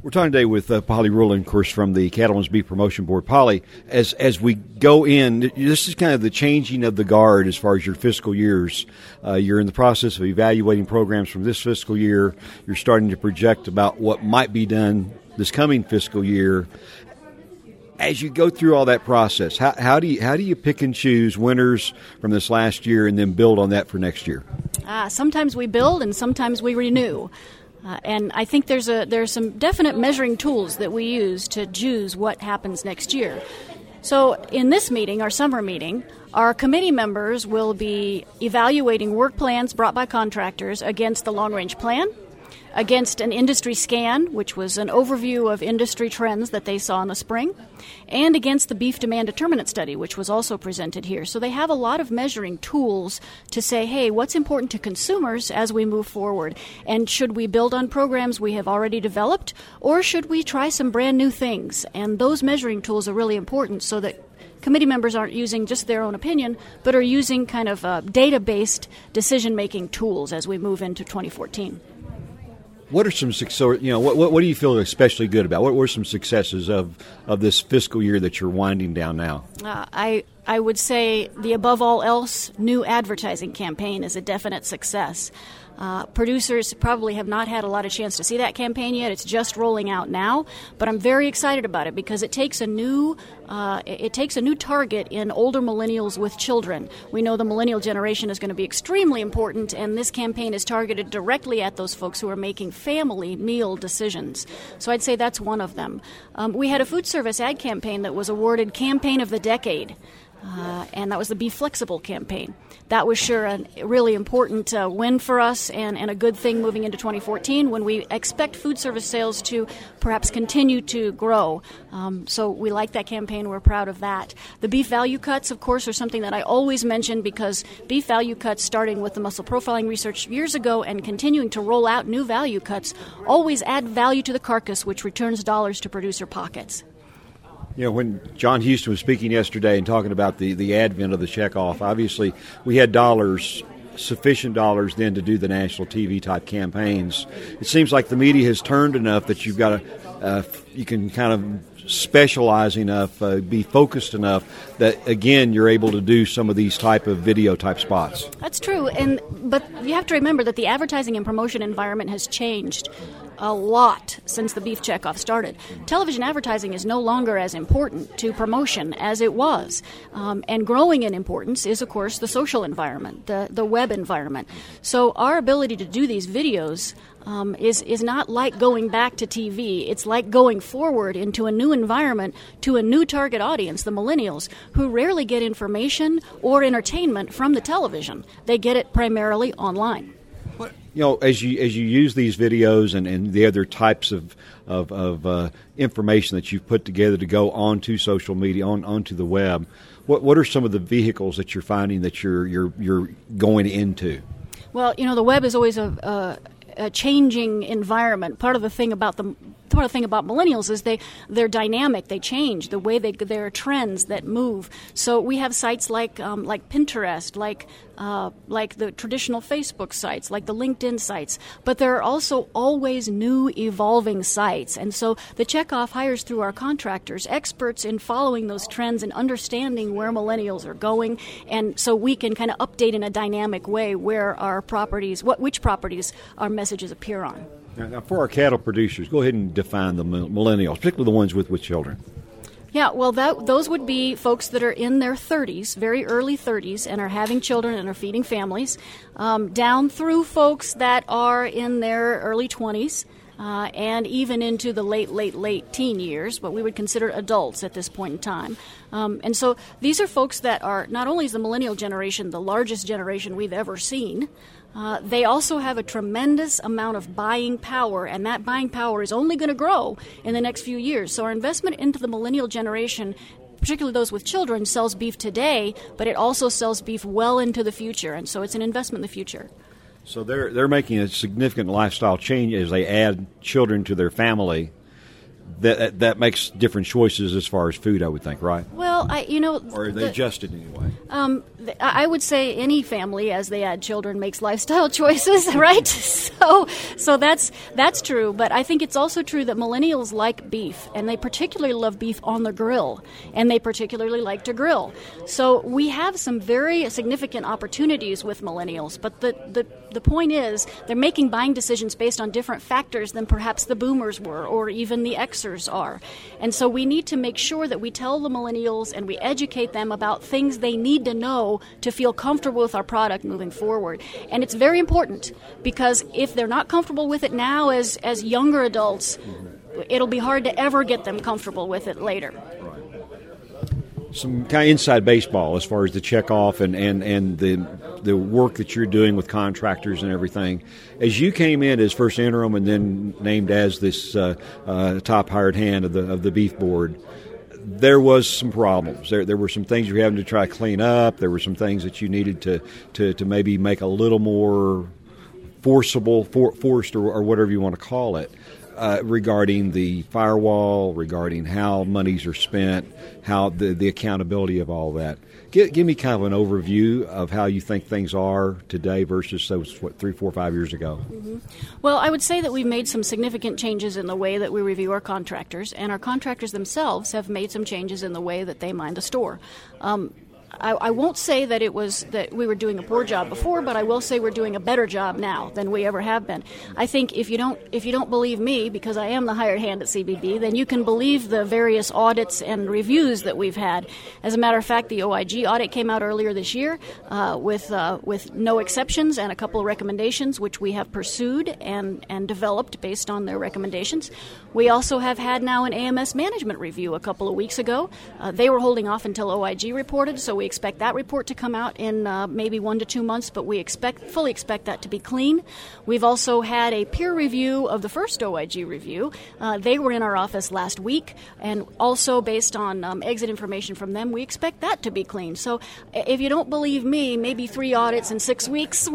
We're talking today with Polly Ruland, of course, from the Cattlemen's Beef Promotion Board. Polly, as we go in, this is kind of the changing of the guard as far as your fiscal years. You're in the process of evaluating programs from this fiscal year. You're starting to project about what might be done this coming fiscal year. As you go through all that process, how do you pick and choose winners from this last year and then build on that for next year? Sometimes we build and sometimes we renew. And I think there's some definite measuring tools that we use to choose what happens next year. So in this meeting, our summer meeting, our committee members will be evaluating work plans brought by contractors against the long-range plan, against an industry scan, which was an overview of industry trends that they saw in the spring, and against the beef demand determinant study, which was also presented here. So they have a lot of measuring tools to say, hey, what's important to consumers as we move forward? And should we build on programs we have already developed, or should we try some brand new things? And those measuring tools are really important so that committee members aren't using just their own opinion, but are using kind of data-based decision-making tools as we move into 2014. What are some success? What do you feel especially good about? What were some successes of this fiscal year that you're winding down now? I would say the above all else new advertising campaign is a definite success. Producers probably have not had a lot of chance to see that campaign yet. It's just rolling out now, but I'm very excited about it because it takes a new target in older millennials with children. We know the millennial generation is going to be extremely important, and this campaign is targeted directly at those folks who are making family meal decisions. So I'd say that's one of them. We had a food service ad campaign that was awarded Campaign of the Decade. And that was the Be Flexible campaign. That was sure a really important win for us and a good thing moving into 2014 when we expect food service sales to perhaps continue to grow. So we like that campaign. We're proud of that. The beef value cuts, of course, are something that I always mention because beef value cuts, starting with the muscle profiling research years ago and continuing to roll out new value cuts, always add value to the carcass, which returns dollars to producer pockets. You know, when John Houston was speaking yesterday and talking about the advent of the checkoff, obviously we had sufficient dollars then to do the national TV type campaigns. It seems like the media has turned enough that you've got you can kind of specialize enough, be focused enough that, again, you're able to do some of these type of video type spots. That's true, but you have to remember that the advertising and promotion environment has changed a lot since the beef checkoff started. Television advertising is no longer as important to promotion as it was. And growing in importance is, of course, the social environment, the web environment. So our ability to do these videos is not like going back to TV. It's like going forward into a new environment to a new target audience, the millennials, who rarely get information or entertainment from the television. They get it primarily online. You know, as you use these videos and the other types of information that you've put together to go onto social media, onto the web, what are some of the vehicles that you're finding that you're going into? Well, you know, the web is always a changing environment. Part of the thing about millennials is they're dynamic. They change the way there are trends that move. So we have sites like Pinterest, like the traditional Facebook sites, like the LinkedIn sites. But there are also always new evolving sites. And so the checkoff hires through our contractors experts in following those trends and understanding where millennials are going. And so we can kind of update in a dynamic way where our properties, which properties our messages appear on. Now, for our cattle producers, go ahead and define the millennials, particularly the ones with children. Yeah, well, those would be folks that are in their 30s, very early 30s, and are having children and are feeding families, down through folks that are in their early 20s, and even into the late teen years, but we would consider adults at this point in time. And so these are folks that are, not only is the millennial generation the largest generation we've ever seen, they also have a tremendous amount of buying power, and that buying power is only going to grow in the next few years. So our investment into the millennial generation, particularly those with children, sells beef today, but it also sells beef well into the future, and so it's an investment in the future. So they're making a significant lifestyle change as they add children to their family. that makes different choices as far as food, I would think, right? Well, or are they adjusted anyway? I would say any family, as they add children, makes lifestyle choices, right? So that's true. But I think it's also true that millennials like beef, and they particularly love beef on the grill, and they particularly like to grill. So we have some very significant opportunities with millennials. But the point is, they're making buying decisions based on different factors than perhaps the boomers were, or even the Xers are. And so we need to make sure that we tell the millennials and we educate them about things they need to know to feel comfortable with our product moving forward. And it's very important, because if they're not comfortable with it now as younger adults, it'll be hard to ever get them comfortable with it later. Some kind of inside baseball as far as the checkoff and the work that you're doing with contractors and everything. As you came in as first interim and then named as this top hired hand of the beef board, there was some problems. There were some things you were having to try to clean up. There were some things that you needed to maybe make a little more forced or whatever you want to call it. Regarding the firewall, regarding how monies are spent, how the accountability of all that. Give me kind of an overview of how you think things are today versus those, 3, 4, 5 years ago. Mm-hmm. Well, I would say that we've made some significant changes in the way that we review our contractors, and our contractors themselves have made some changes in the way that they mind the store. I won't say that it was that we were doing a poor job before, but I will say we're doing a better job now than we ever have been. I think if you don't believe me, because I am the hired hand at CBB, then you can believe the various audits and reviews that we've had. As a matter of fact, the OIG audit came out earlier this year with no exceptions and a couple of recommendations, which we have pursued and developed based on their recommendations. We also have had now an AMS management review a couple of weeks ago. They were holding off until OIG reported, so we expect that report to come out in maybe 1 to 2 months, but we fully expect that to be clean. We've also had a peer review of the first OIG review. They were in our office last week, and also based on exit information from them, we expect that to be clean. So if you don't believe me, maybe 3 audits in 6 weeks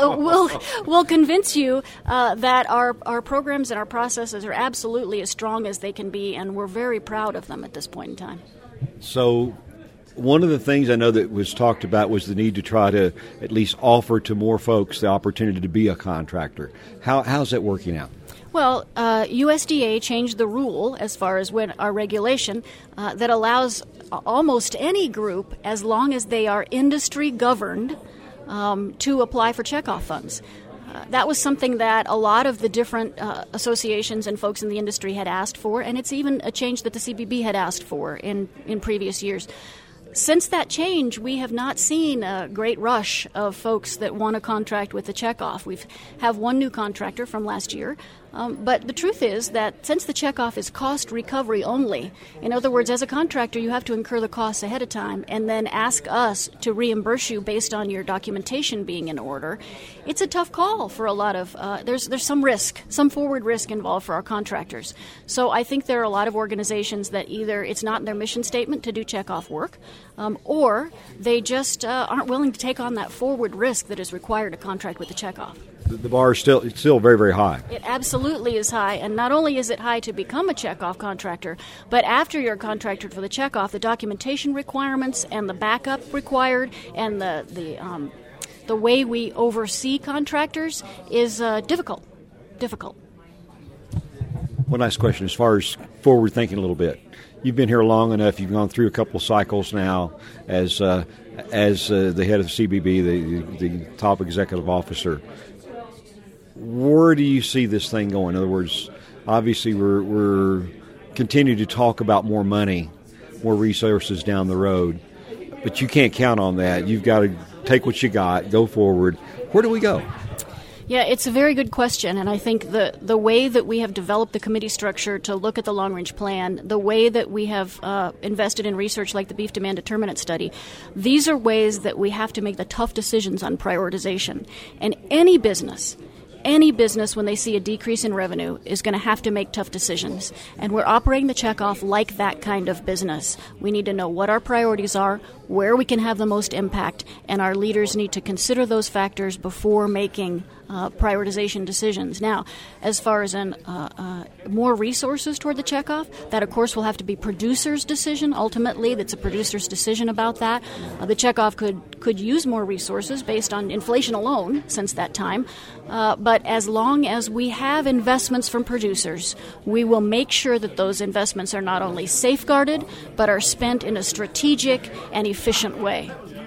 will convince you that our programs and our processes are absolutely as strong as they can be, and we're very proud of them at this point in time. So one of the things I know that was talked about was the need to try to at least offer to more folks the opportunity to be a contractor. How's that working out? Well, USDA changed the rule as far as when our regulation that allows almost any group, as long as they are industry governed, to apply for checkoff funds. That was something that a lot of the different associations and folks in the industry had asked for, and it's even a change that the CBB had asked for in previous years. Since that change, we have not seen a great rush of folks that want to contract with the checkoff. We have one new contractor from last year, but the truth is that since the checkoff is cost recovery only, in other words, as a contractor, you have to incur the costs ahead of time and then ask us to reimburse you based on your documentation being in order. It's a tough call for a lot of, there's some risk, some forward risk involved for our contractors. So I think there are a lot of organizations that either it's not in their mission statement to do checkoff work, or they just aren't willing to take on that forward risk that is required to contract with the checkoff. The bar is still very, very high. It absolutely is high, and not only is it high to become a checkoff contractor, but after you're contracted for the checkoff, the documentation requirements and the backup required and the way we oversee contractors is difficult. One last question, as far as forward thinking a little bit. You've been here long enough. You've gone through a couple of cycles now as the head of CBB, the top executive officer. Where do you see this thing going? In other words, obviously we're continuing to talk about more money, more resources down the road, but you can't count on that. You've got to take what you got, go forward. Where do we go? Yeah, it's a very good question, and I think the way that we have developed the committee structure to look at the long-range plan, the way that we have invested in research like the Beef Demand Determinant Study, these are ways that we have to make the tough decisions on prioritization. And any business, when they see a decrease in revenue, is going to have to make tough decisions. And we're operating the checkoff like that kind of business. We need to know what our priorities are, where we can have the most impact, and our leaders need to consider those factors before making prioritization decisions. Now, as far as more resources toward the checkoff, that of course will have to be producer's decision. Ultimately, that's a producer's decision about that. The checkoff could use more resources based on inflation alone since that time. But as long as we have investments from producers, we will make sure that those investments are not only safeguarded, but are spent in a strategic and efficient way.